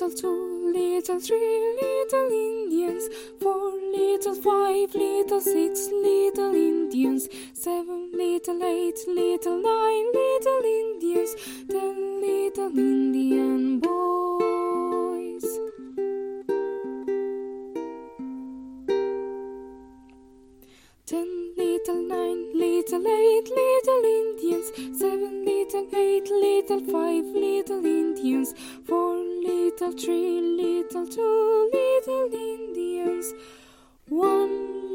little, 2 little, 3 little Indians, 4 little, 5 little, 6 little Indians, 7 little, 8 little, 9 little Indians, 10 little Indian boys. 10 little, 9 little, 8 little Indians, 7 little, 8 little, 5 little Indians, 4 little, 3 little, 2 little Indians, 1